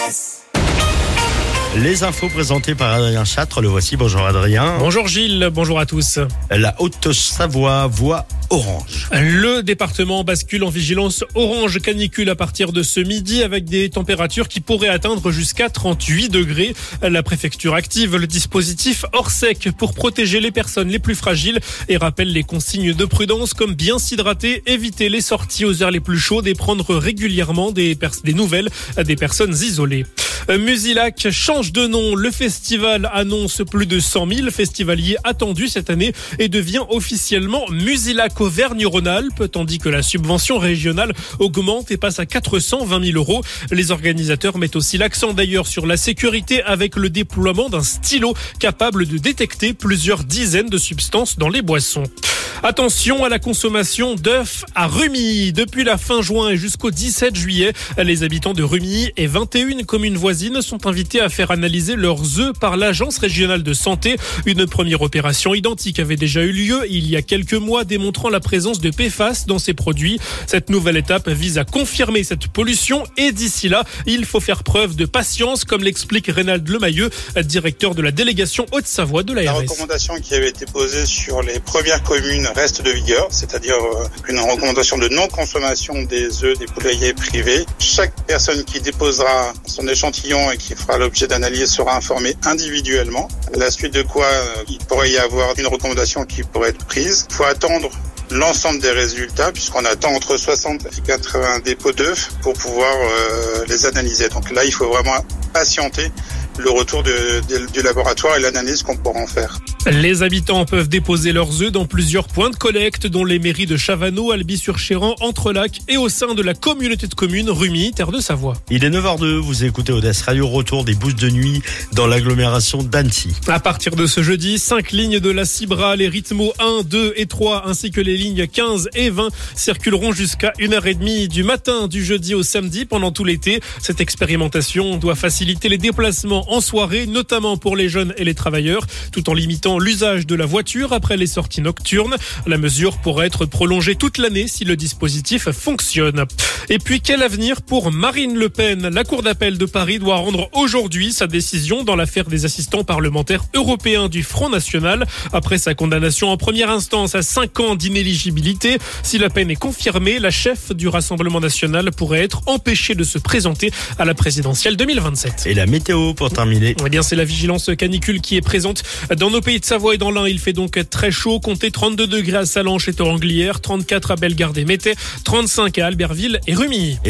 Les infos présentées par Adrien Châtre, le voici. Bonjour Adrien. Bonjour Gilles, bonjour à tous. La Haute-Savoie voit orange. Le département bascule en vigilance orange canicule à partir de ce midi avec des températures qui pourraient atteindre jusqu'à 38 degrés. La préfecture active le dispositif hors sec pour protéger les personnes les plus fragiles et rappelle les consignes de prudence comme bien s'hydrater, éviter les sorties aux heures les plus chaudes et prendre régulièrement des nouvelles des personnes isolées. Musilac change de nom. Le festival annonce plus de 100 000 festivaliers attendus cette année et devient officiellement Musilac Auvergne-Rhône-Alpes, tandis que la subvention régionale augmente et passe à 420 000 €. Les organisateurs mettent aussi l'accent d'ailleurs sur la sécurité avec le déploiement d'un stylo capable de détecter plusieurs dizaines de substances dans les boissons. Attention à la consommation d'œufs à Rumilly. Depuis la fin juin et jusqu'au 17 juillet, les habitants de Rumilly et 21 communes voisines sont invités à faire analyser leurs œufs par l'Agence régionale de santé. Une première opération identique avait déjà eu lieu il y a quelques mois, démontrant la présence de PFAS dans ces produits. Cette nouvelle étape vise à confirmer cette pollution et d'ici là, il faut faire preuve de patience, comme l'explique Reynald Lemayeux, directeur de la délégation Haute-Savoie de l'ARS. La recommandation qui avait été posée sur les premières communes reste de vigueur, c'est-à-dire une recommandation de non-consommation des œufs des poulaillers privés. Chaque personne qui déposera son échantillon et qui fera l'objet d'analyse sera informée individuellement. À la suite de quoi, il pourrait y avoir une recommandation qui pourrait être prise. Il faut attendre l'ensemble des résultats puisqu'on attend entre 60 et 80 dépôts d'œufs pour pouvoir les analyser. Donc là, il faut vraiment patienter le retour du laboratoire et l'analyse qu'on pourra en faire. Les habitants peuvent déposer leurs œufs dans plusieurs points de collecte, dont les mairies de Chavano, Alby-sur-Chéran, Entrelacs et au sein de la communauté de communes Rumilly, Terre de Savoie. Il est 9h02, vous écoutez Odès Radio, retour des bouches de nuit dans l'agglomération d'Annecy. À partir de ce jeudi, 5 lignes de la Cibra, les rythmos 1, 2 et 3, ainsi que les lignes 15 et 20 circuleront jusqu'à 1h30 du matin du jeudi au samedi pendant tout l'été. Cette expérimentation doit faciliter les déplacements en soirée, notamment pour les jeunes et les travailleurs, tout en limitant l'usage de la voiture après les sorties nocturnes. La mesure pourrait être prolongée toute l'année si le dispositif fonctionne. Et puis, quel avenir pour Marine Le Pen? La Cour d'appel de Paris doit rendre aujourd'hui sa décision dans l'affaire des assistants parlementaires européens du Front National. Après sa condamnation en première instance à 5 ans d'inéligibilité, si la peine est confirmée, la chef du Rassemblement national pourrait être empêchée de se présenter à la présidentielle 2027. Et la météo pour terminer. Eh bien, c'est la vigilance canicule qui est présente dans nos pays de Savoie et dans l'Ain. Il fait donc très chaud. Comptez 32 degrés à Sallanches et Toranglière, 34 à Bellegarde et Métais, 35 à Albertville et Rumilly.